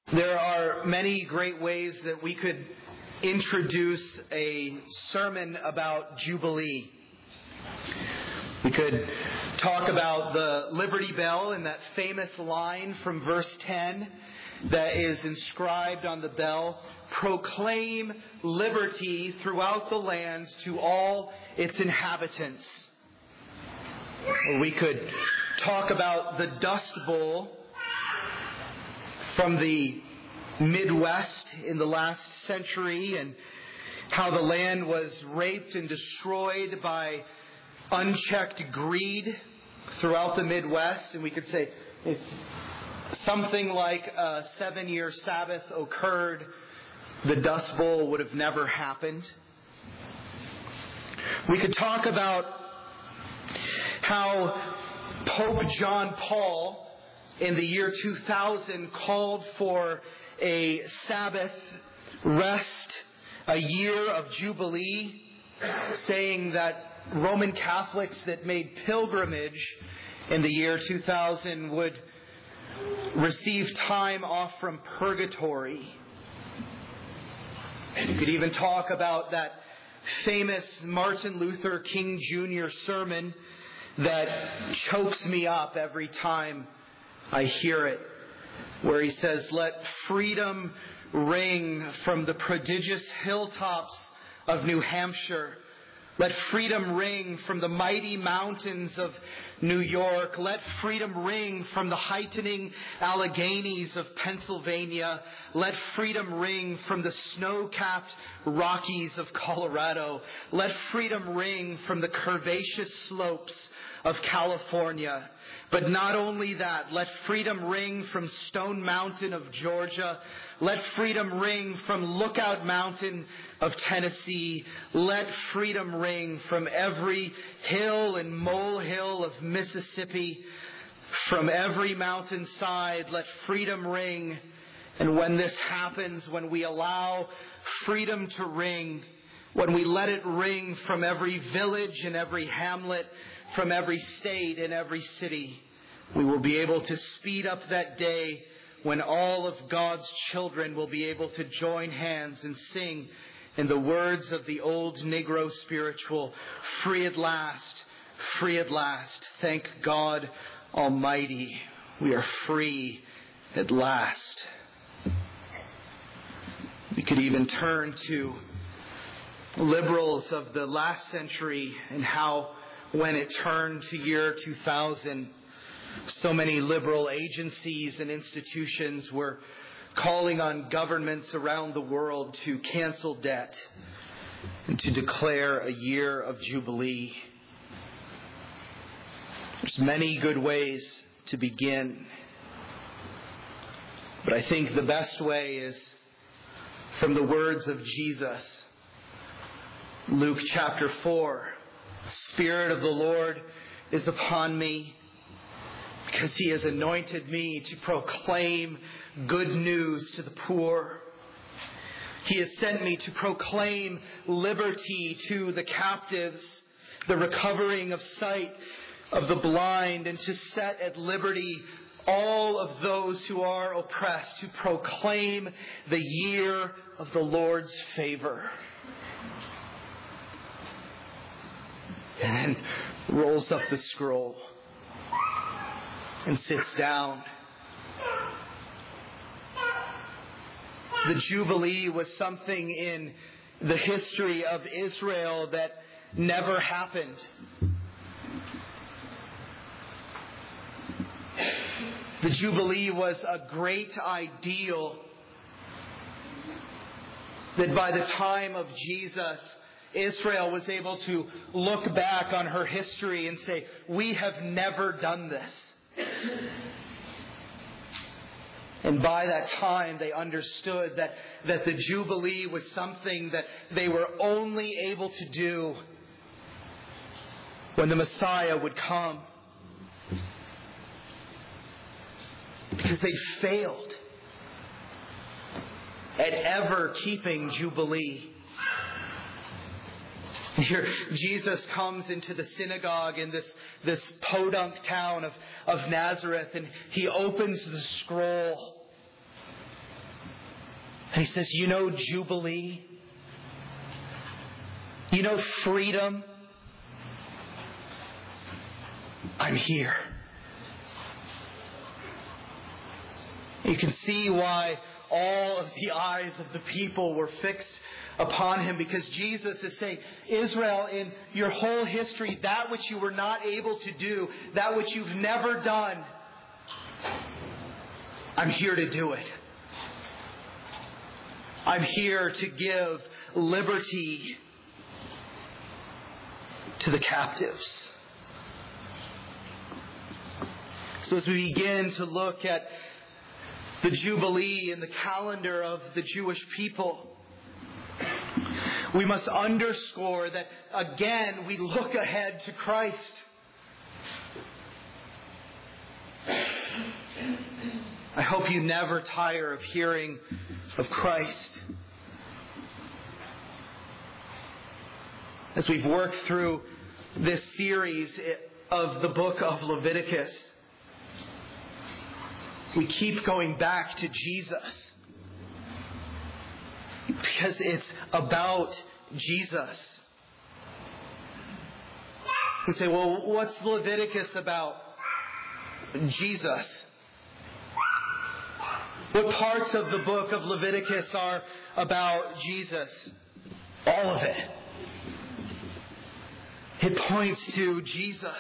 There are many great ways that we could introduce a sermon about Jubilee. We could talk about the Liberty Bell and that famous line from verse 10 that is inscribed on the bell, "Proclaim liberty throughout the land to all its inhabitants." Or we could talk about the Dust Bowl from the Midwest in the last century and how the land was raped and destroyed by unchecked greed throughout the Midwest. And we could say if something like a 7-year Sabbath occurred, the Dust Bowl would have never happened. We could talk about how Pope John Paul in the year 2000 called for a Sabbath rest, a year of Jubilee, saying that Roman Catholics that made pilgrimage in the year 2000 would receive time off from purgatory. You could even talk about that famous Martin Luther King Jr. sermon that chokes me up every time I hear it, where he says, "Let freedom ring from the prodigious hilltops of New Hampshire. Let freedom ring from the mighty mountains of New York. Let freedom ring from the heightening Alleghenies of Pennsylvania. Let freedom ring from the snow-capped Rockies of Colorado. Let freedom ring from the curvaceous slopes of California. But not only that, let freedom ring from Stone Mountain of Georgia. Let freedom ring from Lookout Mountain of Tennessee. Let freedom ring from every hill and molehill of Mississippi. From every mountainside, let freedom ring." And when this happens, when we allow freedom to ring, when we let it ring from every village and every hamlet, from every state and every city, we will be able to speed up that day when all of God's children will be able to join hands and sing in the words of the old Negro spiritual, "Free at last, free at last. Thank God Almighty, we are free at last." We could even turn to liberals of the last century and how when it turned to year 2000, so many liberal agencies and institutions were calling on governments around the world to cancel debt and to declare a year of Jubilee. There's many good ways to begin, but I think the best way is from the words of Jesus. Luke chapter 4. "The Spirit of the Lord is upon me, because He has anointed me to proclaim good news to the poor. He has sent me to proclaim liberty to the captives, the recovering of sight of the blind, and to set at liberty all of those who are oppressed, to proclaim the year of the Lord's favor." And then rolls up the scroll and sits down. The Jubilee was something in the history of Israel that never happened. The Jubilee was a great ideal that by the time of Jesus, Israel was able to look back on her history and say, "We have never done this." And by that time, they understood that the Jubilee was something that they were only able to do when the Messiah would come. Because they failed at ever keeping Jubilee. Here, Jesus comes into the synagogue in this podunk town of Nazareth, and He opens the scroll. And he says, you know Jubilee? You know freedom? I'm here. You can see why all of the eyes of the people were fixed upon him, because Jesus is saying, Israel, in your whole history, that which you were not able to do, that which you've never done, I'm here to do it. I'm here to give liberty to the captives. So as we begin to look at the Jubilee in the calendar of the Jewish people, we must underscore that again we look ahead to Christ. I hope you never tire of hearing of Christ. As we've worked through this series of the book of Leviticus, we keep going back to Jesus, because it's about Jesus. We say, well, what's Leviticus about? Jesus. What parts of the book of Leviticus are about Jesus? All of it. It points to Jesus.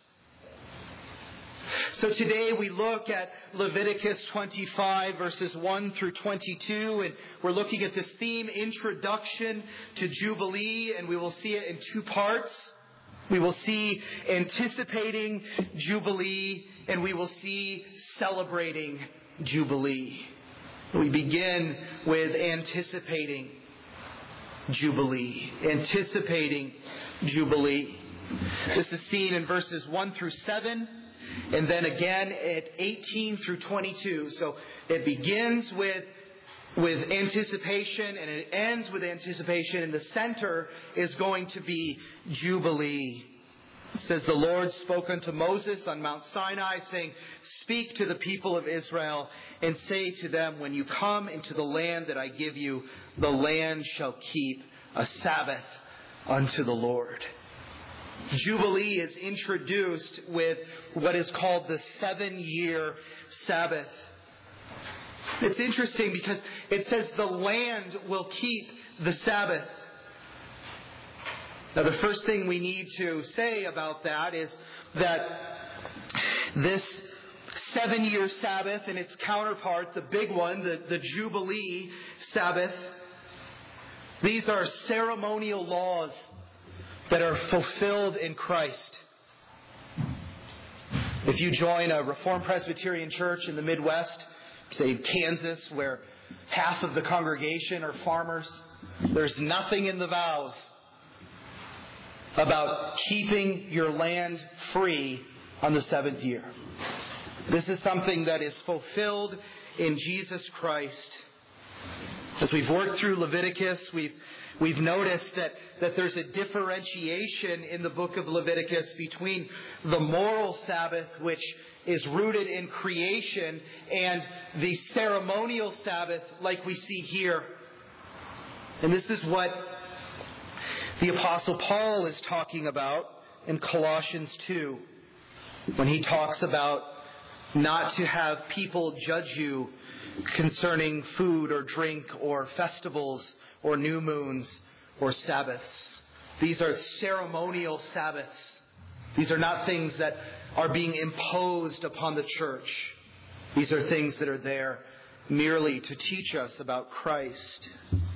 So today we look at Leviticus 25 verses 1 through 22, and we're looking at this theme, Introduction to Jubilee, and we will see it in two parts. We will see anticipating Jubilee, and we will see celebrating Jubilee. We begin with anticipating Jubilee. Anticipating Jubilee. This is seen in verses 1 through 7. And then again at 18 through 22. So it begins with anticipation and it ends with anticipation. And the center is going to be Jubilee. It says, the Lord spoke unto Moses on Mount Sinai, saying, speak to the people of Israel and say to them, when you come into the land that I give you, the land shall keep a Sabbath unto the Lord. Jubilee is introduced with what is called the 7-year Sabbath. It's interesting because it says the land will keep the Sabbath. Now, the first thing we need to say about that is that this 7-year Sabbath and its counterpart, the big one, the Jubilee Sabbath, these are ceremonial laws that are fulfilled in Christ. If you join a Reformed Presbyterian church in the Midwest, say Kansas, where half of the congregation are farmers, there's nothing in the vows about keeping your land free on the 7th year. This is something that is fulfilled in Jesus Christ. As we've worked through Leviticus, we've noticed that there's a differentiation in the book of Leviticus between the moral Sabbath, which is rooted in creation, and the ceremonial Sabbath like we see here. And this is what the Apostle Paul is talking about in Colossians 2, when he talks about not to have people judge you concerning food or drink or festivals or new moons or Sabbaths. These are ceremonial Sabbaths. These are not things that are being imposed upon the church. These are things that are there merely to teach us about Christ.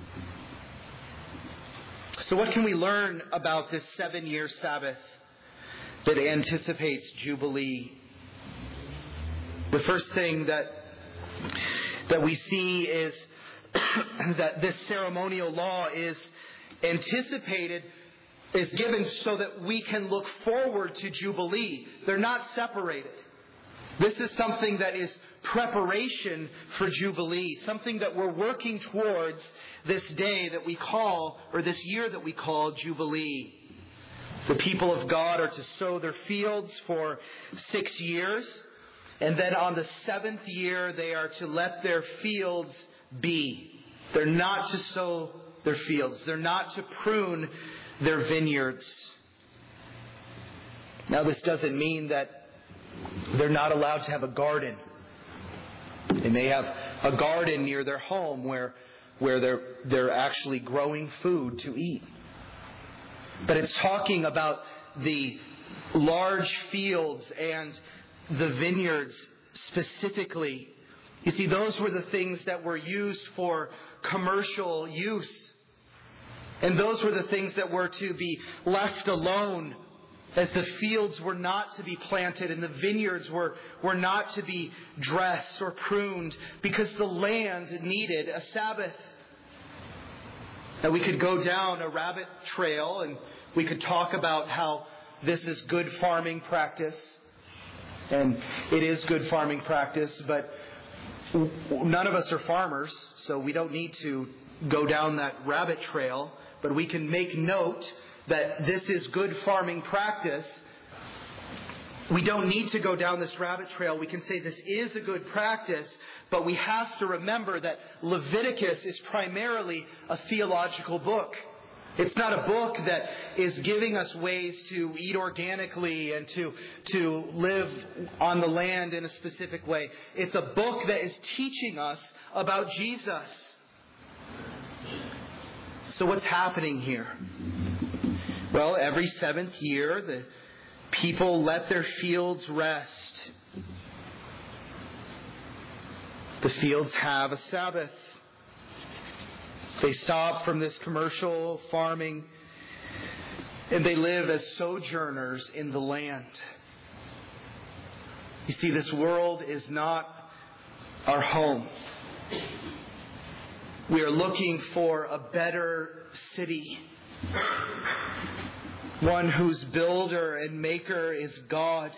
So what can we learn about this 7-year Sabbath that anticipates Jubilee? The first thing that we see is that this ceremonial law is anticipated, is given so that we can look forward to Jubilee. They're not separated. This is something that is preparation for Jubilee, something that we're working towards this day that we call, or this year that we call Jubilee. The people of God are to sow their fields for 6 years, and then on the 7th year they are to let their fields be. They're not to sow their fields. They're not to prune their vineyards. Now, this doesn't mean that they're not allowed to have a garden. They may have a garden near their home where they're actually growing food to eat. But it's talking about the large fields and the vineyards specifically. You see, those were the things that were used for commercial use. And those were the things that were to be left alone, as the fields were not to be planted and the vineyards were not to be dressed or pruned, because the land needed a Sabbath. Now, we could go down a rabbit trail and we could talk about how this is good farming practice. And it is good farming practice, but none of us are farmers, so we don't need to go down that rabbit trail. But we can make note that this is good farming practice. We don't need to go down this rabbit trail. We can say this is a good practice, but we have to remember that Leviticus is primarily a theological book. It's not a book that is giving us ways to eat organically and to live on the land in a specific way. It's a book that is teaching us about Jesus. So what's happening here? Well, every 7th year, the people let their fields rest. The fields have a Sabbath. They stop from this commercial farming, and they live as sojourners in the land. You see, this world is not our home. We are looking for a better city, one whose builder and maker is God.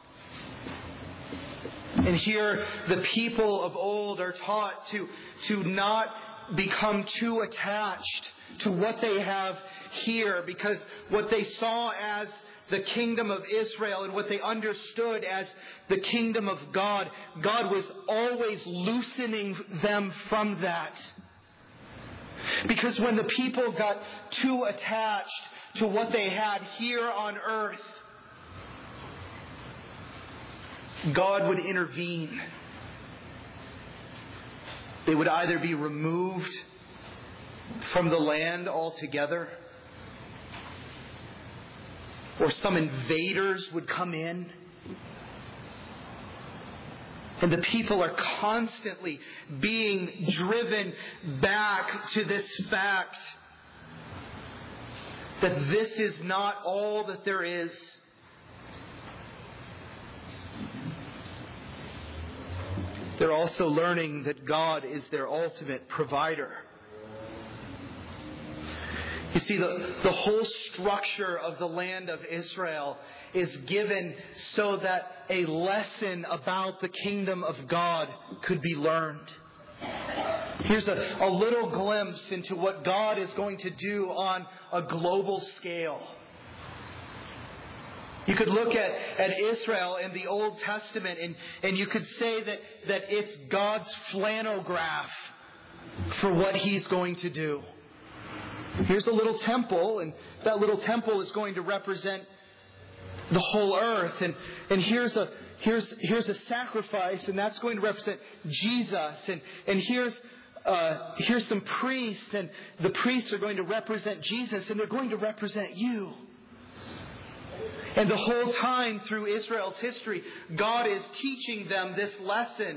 And here the people of old are taught to not become too attached to what they have here, because what they saw as the kingdom of Israel and what they understood as the kingdom of God, God was always loosening them from that. Because when the people got too attached to what they had here on earth, God would intervene. They would either be removed from the land altogether, or some invaders would come in. And the people are constantly being driven back to this fact that this is not all that there is. They're also learning that God is their ultimate provider. You see, the whole structure of the land of Israel is given so that a lesson about the kingdom of God could be learned. Here's a little glimpse into what God is going to do on a global scale. You could look at Israel in the Old Testament and you could say that it's God's flannelgraph for what He's going to do. Here's a little temple, and that little temple is going to represent the whole earth. And here's a sacrifice, and that's going to represent Jesus. And here's some priests, and the priests are going to represent Jesus, and they're going to represent you. And the whole time through Israel's history, God is teaching them this lesson.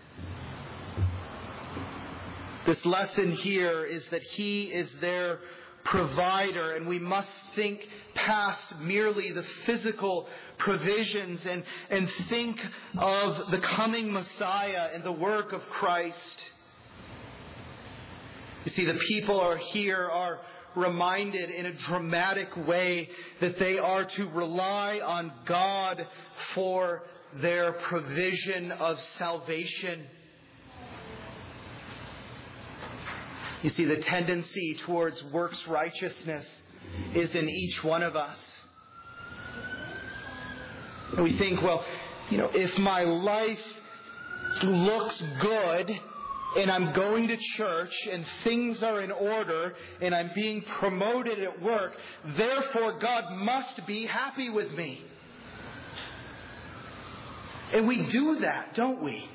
This lesson here is that He is their provider, and we must think past merely the physical provisions and think of the coming Messiah and the work of Christ. You see, the people are reminded in a dramatic way that they are to rely on God for their provision of salvation. You see, the tendency towards works righteousness is in each one of us. And we think, well, if my life looks good, and I'm going to church and things are in order and I'm being promoted at work, therefore God must be happy with me. And we do that, don't we?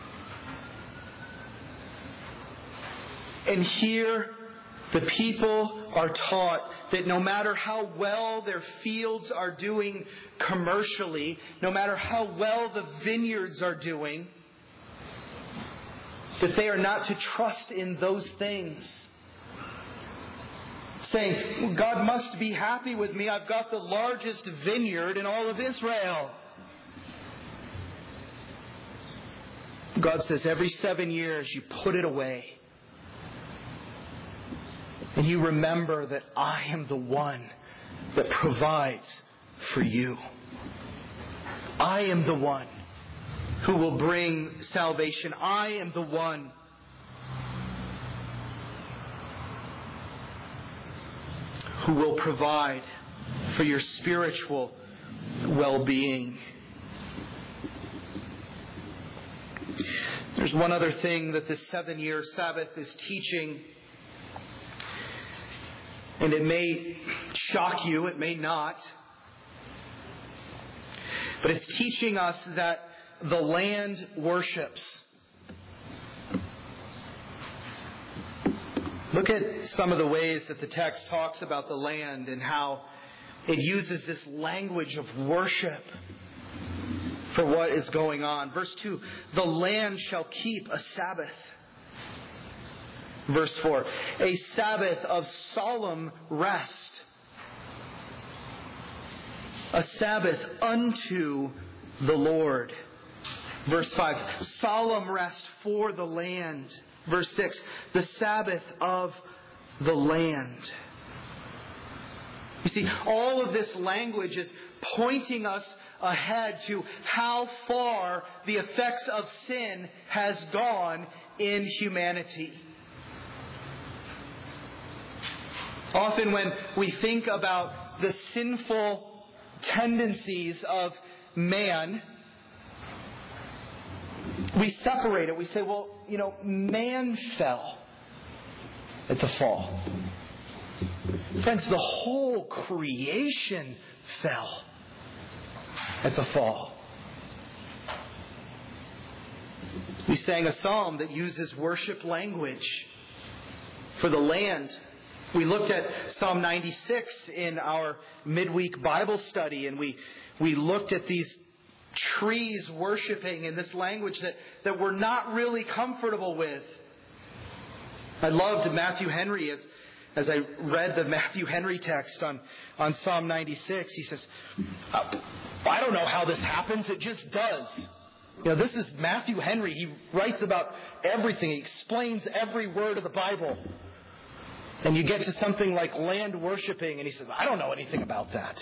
And here the people are taught that no matter how well their fields are doing commercially, no matter how well the vineyards are doing, that they are not to trust in those things. Saying, God must be happy with me. I've got the largest vineyard in all of Israel. God says every 7 years you put it away. And you remember that I am the one that provides for you. I am the one who will bring salvation. I am the one who will provide for your spiritual well-being. There's one other thing that this 7-year Sabbath is teaching. And it may shock you, it may not. But it's teaching us that the land worships. Look at some of the ways that the text talks about the land and how it uses this language of worship for what is going on. Verse 2, the land shall keep a Sabbath. Verse 4, a Sabbath of solemn rest. A Sabbath unto the Lord. Verse 5, solemn rest for the land. Verse 6, the Sabbath of the land. You see, all of this language is pointing us ahead to how far the effects of sin has gone in humanity. Often when we think about the sinful tendencies of man, we separate it. We say, well, man fell at the fall. Friends, the whole creation fell at the fall. We sang a psalm that uses worship language for the land. We looked at Psalm 96 in our midweek Bible study, and we looked at these trees worshiping in this language that we're not really comfortable with. I loved Matthew Henry as I read the Matthew Henry text on Psalm 96. He says, I don't know how this happens, it just does. This is Matthew Henry. He writes about everything. He explains every word of the Bible. And you get to something like land worshiping, and he says, I don't know anything about that.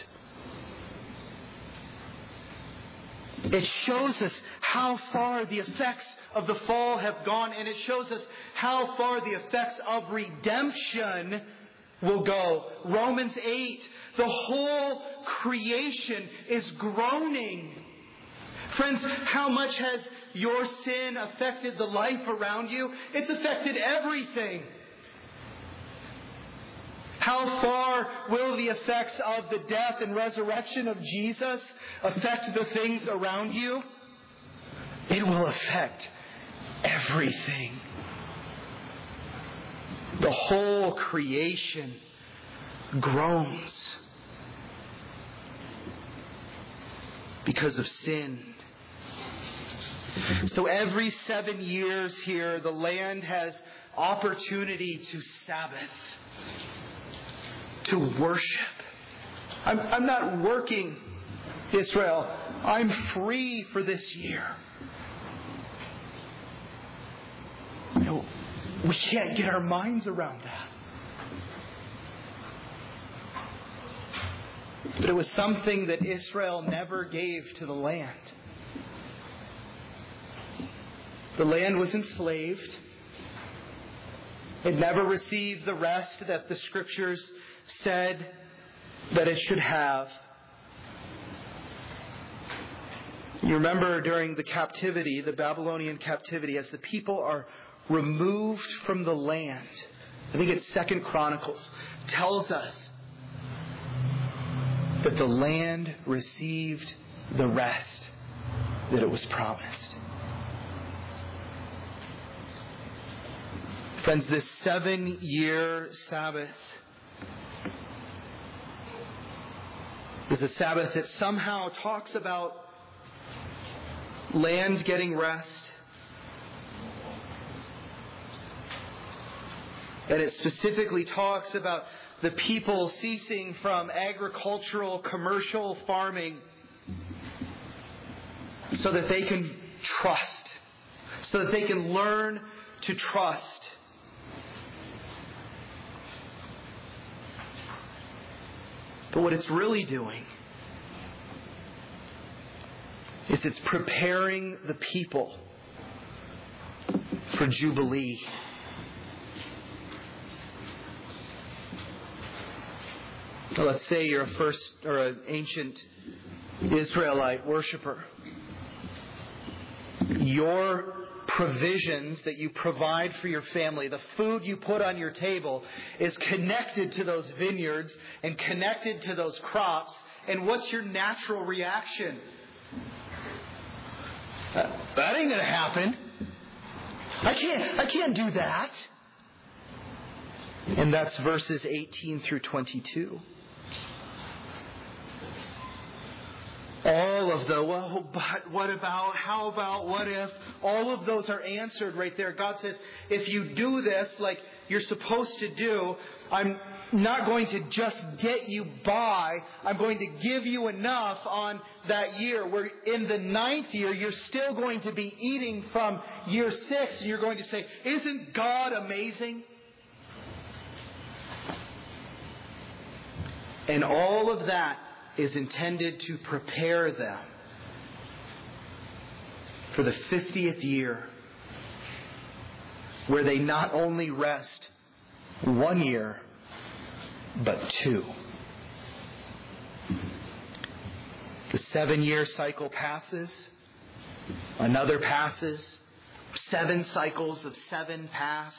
It shows us how far the effects of the fall have gone, and it shows us how far the effects of redemption will go. Romans 8, the whole creation is groaning. Friends, how much has your sin affected the life around you? It's affected everything. How far will the effects of the death and resurrection of Jesus affect the things around you? It will affect everything. The whole creation groans because of sin. So every 7 years here, the land has opportunity to Sabbath, to worship. I'm not working, Israel. I'm free for this year. We can't get our minds around that. But it was something that Israel never gave to the land. The land was enslaved. It never received the rest that the Scriptures said that it should have. You remember during the captivity, the Babylonian captivity, as the people are removed from the land, I think it's 2 Chronicles, tells us that the land received the rest that it was promised. Friends, this 7-year Sabbath is a Sabbath that somehow talks about land getting rest. And it specifically talks about the people ceasing from agricultural, commercial farming so that they can trust, so that they can learn to trust. But what it's really doing is it's preparing the people for Jubilee. Now, let's say you're an ancient Israelite worshiper. Your provisions that you provide for your family, the food you put on your table, is connected to those vineyards and connected to those crops. And what's your natural reaction? That ain't going to happen. I can't do that. And that's verses 18 through 22. All of the, well, but what about, how about, what if, all of those are answered right there. God says, if you do this like you're supposed to do, I'm not going to just get you by. I'm going to give you enough on that year. Where in the 9th year, you're still going to be eating from year 6, and you're going to say, isn't God amazing? And all of that is intended to prepare them for the 50th year, where they not only rest 1 year, but 2. The 7-year cycle passes, another passes, 7 cycles of 7 pass,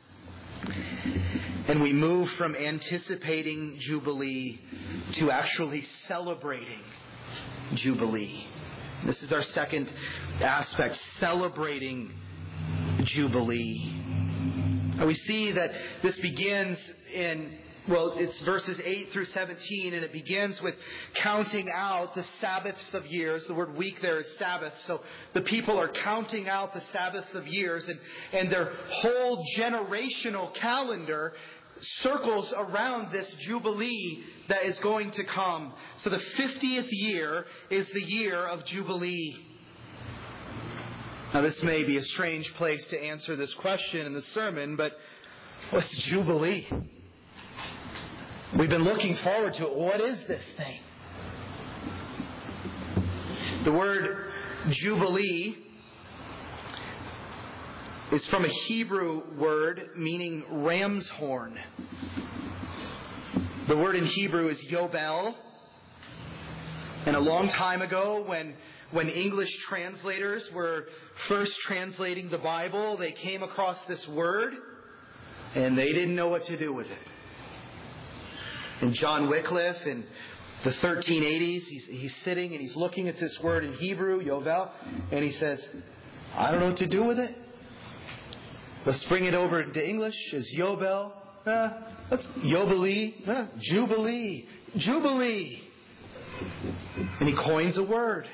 and we move from anticipating Jubilee to actually celebrating Jubilee. This is our second aspect, celebrating Jubilee. And we see that this begins in, it's verses 8 through 17, and it begins with counting out the Sabbaths of years. The word week there is Sabbath. So the people are counting out the Sabbaths of years, and their whole generational calendar circles around this Jubilee that is going to come. So the 50th year is the year of Jubilee. Now, this may be a strange place to answer this question in the sermon, but what's Jubilee? We've been looking forward to it. What is this thing? The word Jubilee is from a Hebrew word meaning ram's horn. The word in Hebrew is Yobel. And a long time ago, when English translators were first translating the Bible, they came across this word, and they didn't know what to do with it. And John Wycliffe in the 1380s, he's sitting and he's looking at this word in Hebrew, Yovel, and he says, I don't know what to do with it. Let's bring it over into English as Yobel. Let's Jubilee. Jubilee. Jubilee. And he coins a word.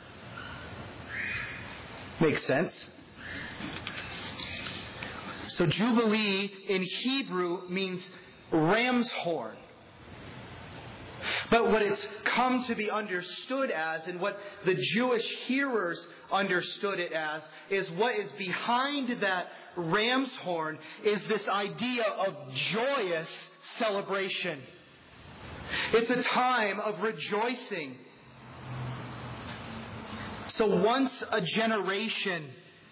Makes sense. So Jubilee in Hebrew means ram's horn. But what it's come to be understood as, and what the Jewish hearers understood it as, is what is behind that ram's horn is this idea of joyous celebration. It's a time of rejoicing. So once a generation,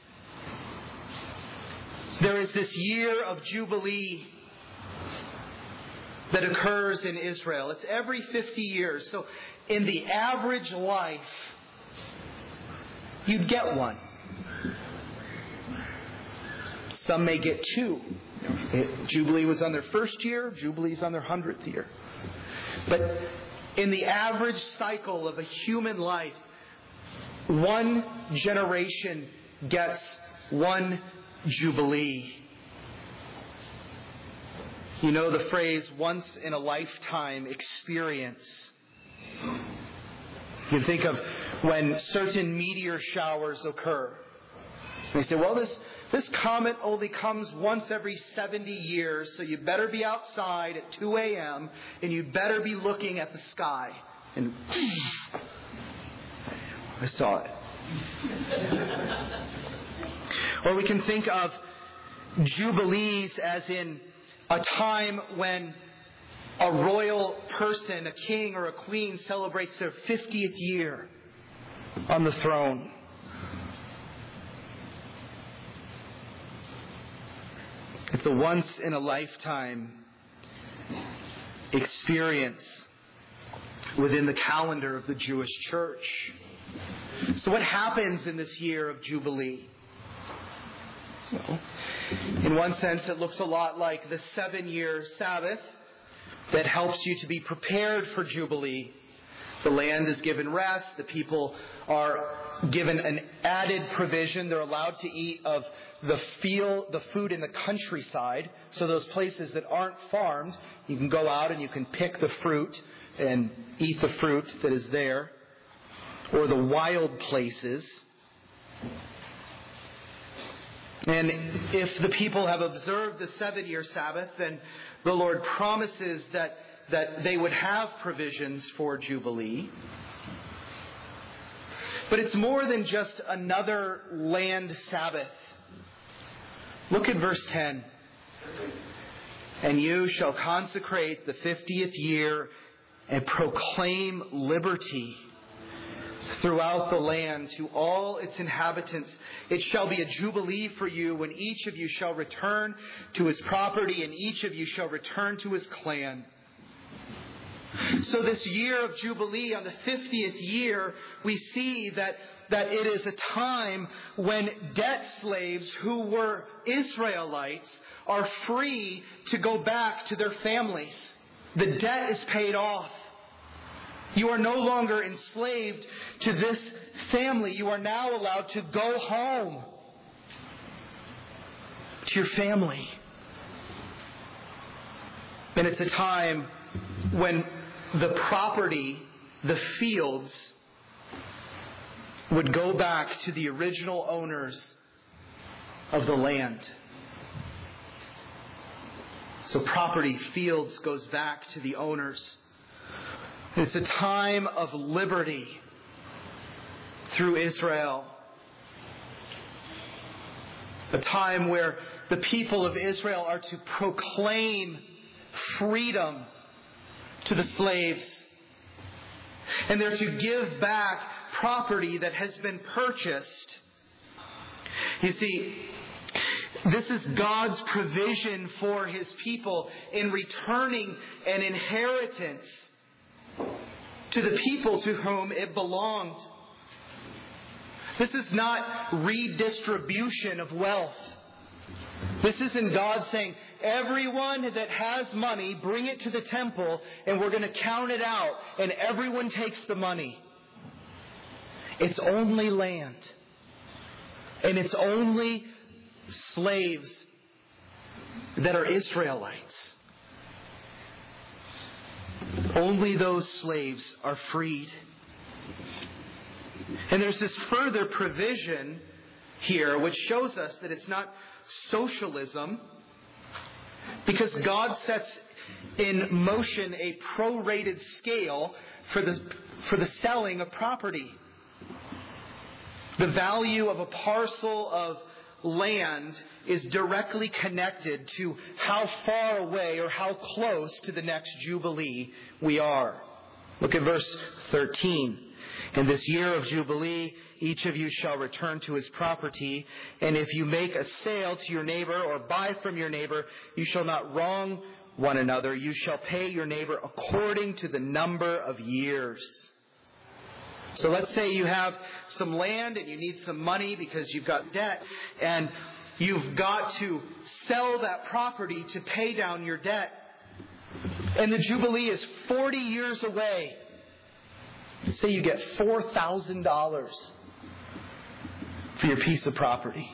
there is this year of Jubilee that occurs in Israel. It's every 50 years. So in the average life you'd get one. Some may get two. Jubilee was on their first year, Jubilee's on their 100th year. But in the average cycle of a human life, one generation gets one Jubilee. You know the phrase, once in a lifetime experience. You think of when certain meteor showers occur. They say, well, this comet only comes once every 70 years, so you better be outside at 2 a.m. and you better be looking at the sky. And I saw it. Or we can think of jubilees as in a time when a royal person, a king or a queen, celebrates their 50th year on the throne. It's a once-in-a-lifetime experience within the calendar of the Jewish church. So what happens in this year of Jubilee? Well, in one sense, it looks a lot like the 7-year Sabbath that helps you to be prepared for Jubilee. The land is given rest. The people are given an added provision. They're allowed to eat of the food in the countryside. So those places that aren't farmed, you can go out and you can pick the fruit and eat the fruit that is there. Or the wild places. And if the people have observed the 7-year Sabbath, then the Lord promises that they would have provisions for Jubilee. But it's more than just another land Sabbath. Look at verse 10. And you shall consecrate the 50th year and proclaim liberty throughout the land to all its inhabitants. It shall be a jubilee for you when each of you shall return to his property and each of you shall return to his clan. So this year of Jubilee, on the 50th year, we see that it is a time when debt slaves who were Israelites are free to go back to their families. The debt is paid off. You are no longer enslaved to this family. You are now allowed to go home to your family. And it's a time when the property, the fields, would go back to the original owners of the land. So property, fields, goes back to the owners. It's a time of liberty through Israel. A time where the people of Israel are to proclaim freedom to the slaves. And they're to give back property that has been purchased. You see, this is God's provision for His people in returning an inheritance to the people to whom it belonged. This is not redistribution of wealth. This isn't God saying, everyone that has money, bring it to the temple and we're going to count it out and everyone takes the money. It's only land. And it's only slaves that are Israelites. Only those slaves are freed. And there's this further provision here which shows us that it's not socialism, because God sets in motion a prorated scale for the selling of property. The value of a parcel of land is directly connected to how far away or how close to the next Jubilee we are. Look at verse 13. In this year of Jubilee, each of you shall return to his property, and if you make a sale to your neighbor or buy from your neighbor, you shall not wrong one another. You shall pay your neighbor according to the number of years. So let's say you have some land and you need some money because you've got debt, and you've got to sell that property to pay down your debt. And the Jubilee is 40 years away. Say you get $4,000 for your piece of property.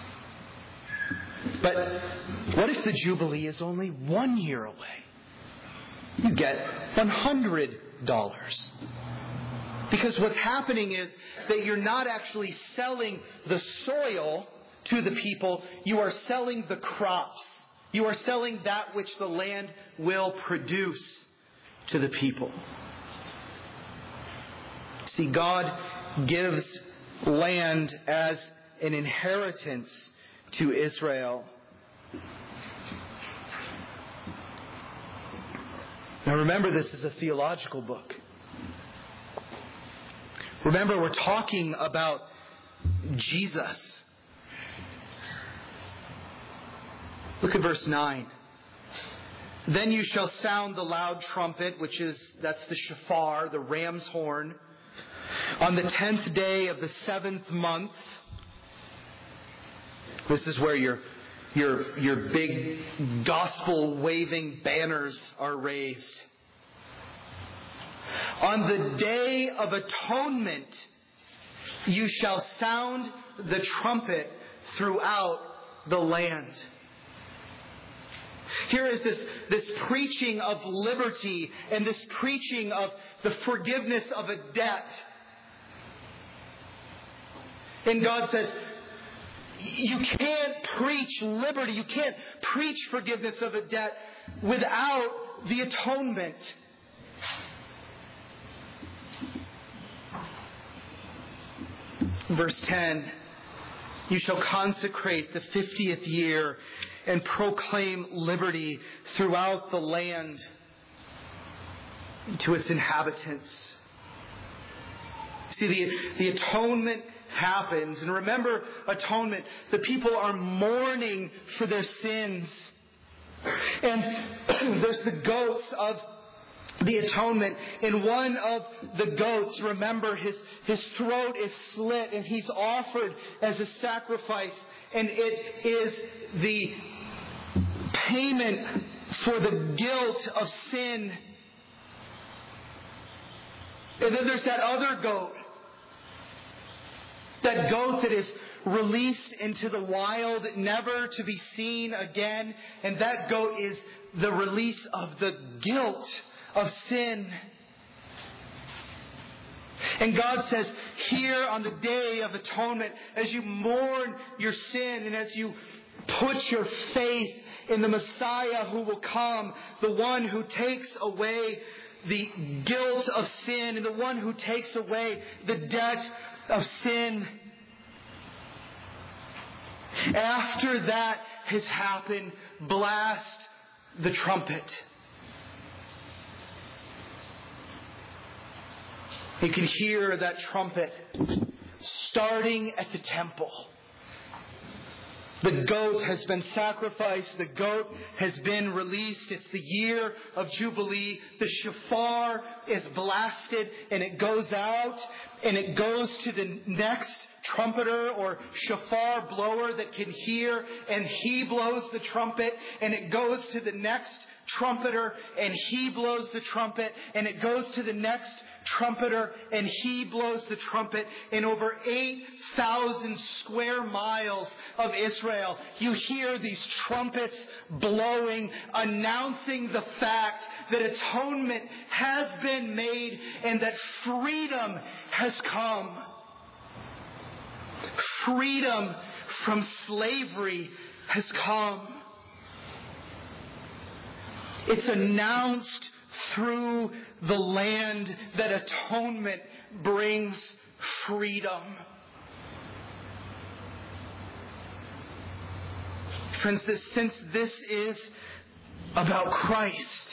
But what if the Jubilee is only 1 year away? You get $100. Because what's happening is that you're not actually selling the soil to the people, you are selling the crops. You are selling that which the land will produce to the people. See, God gives land as an inheritance to Israel. Now remember, this is a theological book. Remember, we're talking about Jesus. Look at verse 9. Then you shall sound the loud trumpet, that's the shofar, the ram's horn, on the 10th day of the 7th month. This is where your big gospel-waving banners are raised. On the day of atonement, you shall sound the trumpet throughout the land. Here is this preaching of liberty and this preaching of the forgiveness of a debt. And God says, you can't preach liberty, you can't preach forgiveness of a debt without the atonement. Verse 10, you shall consecrate the 50th year and proclaim liberty throughout the land to its inhabitants. See, the atonement happens. And remember, atonement, the people are mourning for their sins. And there's the goats of the atonement. In one of the goats, remember, his throat is slit and he's offered as a sacrifice. And it is the payment for the guilt of sin. And then there's that other goat. That goat that is released into the wild, never to be seen again. And that goat is the release of the guilt of sin. And God says, here on the Day of Atonement, as you mourn your sin and as you put your faith in the Messiah who will come, the one who takes away the guilt of sin and the one who takes away the debt of sin. After that has happened, blast the trumpet. You can hear that trumpet starting at the temple. The goat has been sacrificed. The goat has been released. It's the year of Jubilee. The shofar is blasted and it goes out and it goes to the next trumpeter or shofar blower that can hear, and he blows the trumpet, and it goes to the next trumpeter and he blows the trumpet, and it goes to the next trumpeter and he blows the trumpet. In over 8,000 square miles of Israel, you hear these trumpets blowing, announcing the fact that atonement has been made and that freedom has come. Freedom from slavery has come. It's announced through the land that atonement brings freedom. Friends, since this is about Christ,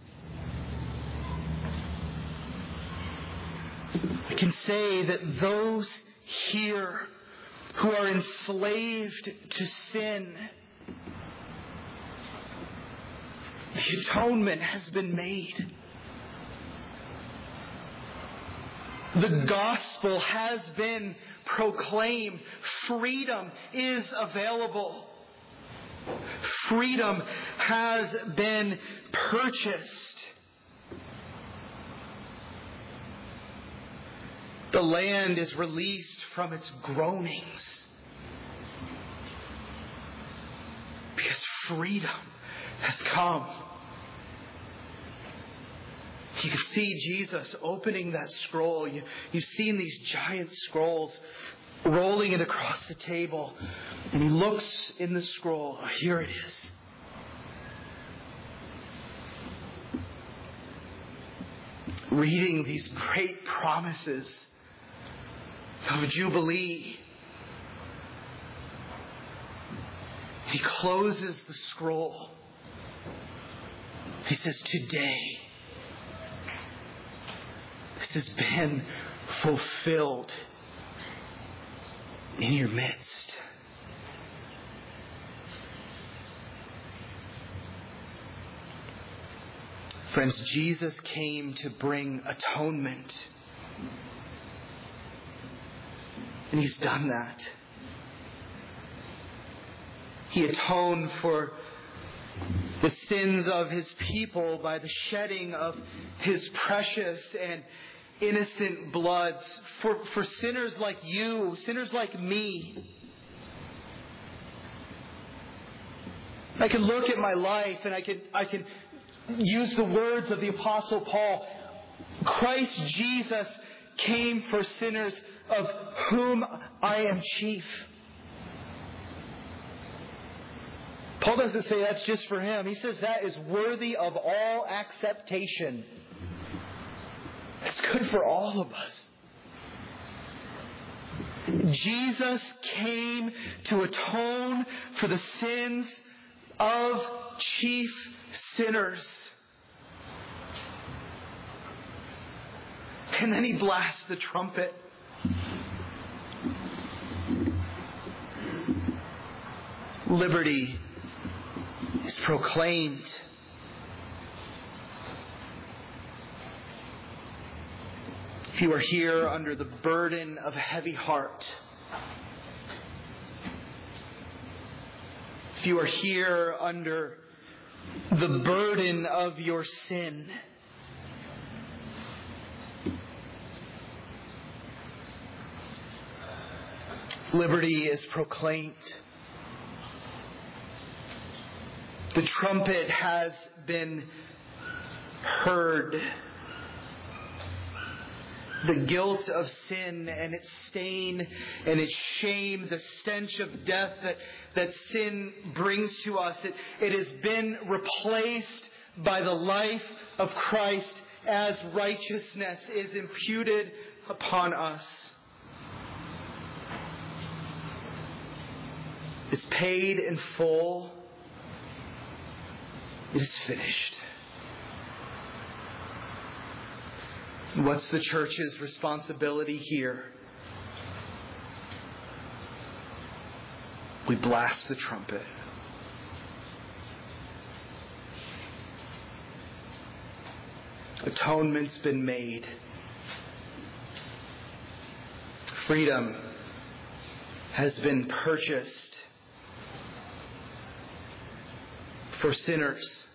I can say that those here who are enslaved to sin, the atonement has been made. The gospel has been proclaimed. Freedom is available. Freedom has been purchased. The land is released from its groanings because freedom has come. You can see Jesus opening that scroll. You've seen these giant scrolls, rolling it across the table. And He looks in the scroll. Oh, here it is. Reading these great promises of Jubilee. He closes the scroll. He says, today, this has been fulfilled in your midst. Friends, Jesus came to bring atonement. And He's done that. He atoned for the sins of His people by the shedding of His precious and innocent bloods for sinners like you, sinners like me. I can look at my life and I can use the words of the Apostle Paul. Christ Jesus came for sinners, of whom I am chief. Paul doesn't say that's just for him. He says that is worthy of all acceptation. It's good for all of us. Jesus came to atone for the sins of chief sinners. And then He blasts the trumpet. Liberty is proclaimed. If you are here under the burden of a heavy heart, if you are here under the burden of your sin, liberty is proclaimed. The trumpet has been heard. The guilt of sin and its stain and its shame, the stench of death that sin brings to us, it has been replaced by the life of Christ as righteousness is imputed upon us. It's paid in full. It is finished. What's the church's responsibility here? We blast the trumpet. Atonement's been made. Freedom has been purchased for sinners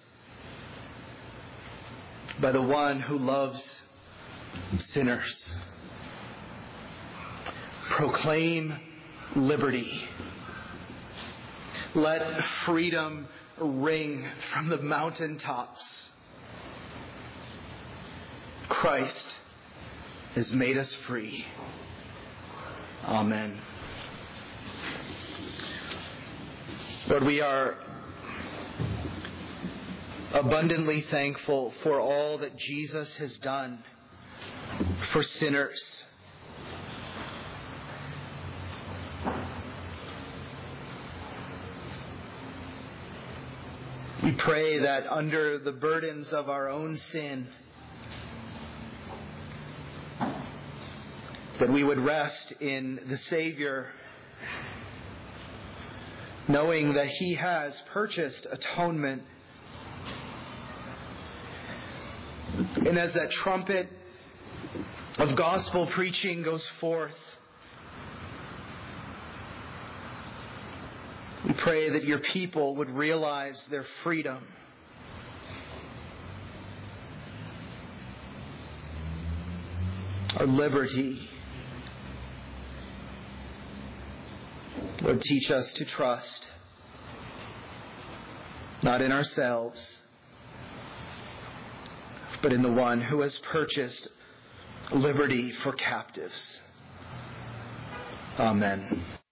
by the one who loves sinners. Proclaim liberty. Let freedom ring from the mountaintops. Christ has made us free. Amen. Lord, we are abundantly thankful for all that Jesus has done for sinners. We pray that under the burdens of our own sin, that we would rest in the Savior, knowing that He has purchased atonement. And as that trumpet of gospel preaching goes forth. We pray that your people would realize their freedom. Our liberty. Lord, teach us to trust, not in ourselves, but in the one who has purchased liberty for captives. Amen.